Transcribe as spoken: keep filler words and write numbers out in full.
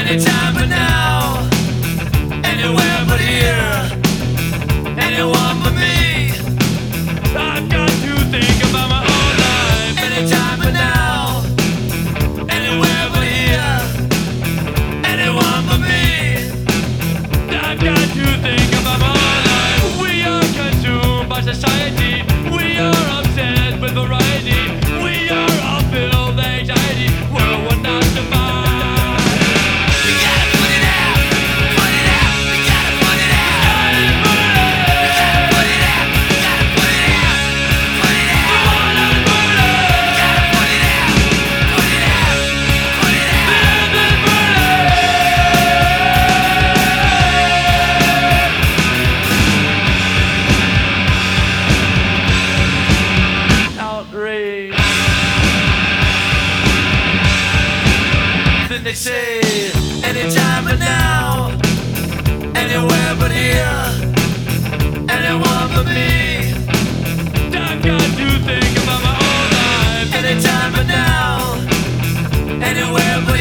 Anytime but now, anywhere but here, anyone but me. I've got to think about my own life. Anytime but now, anywhere but here, anyone but me. I've got to think about my own life. We are consumed by society. We are obsessed with variety. We are all filled with anxiety. World will not survive. Then they say, anytime but now, anywhere but here, anyone but me. I've got to think about my own life. Anytime but now, anywhere but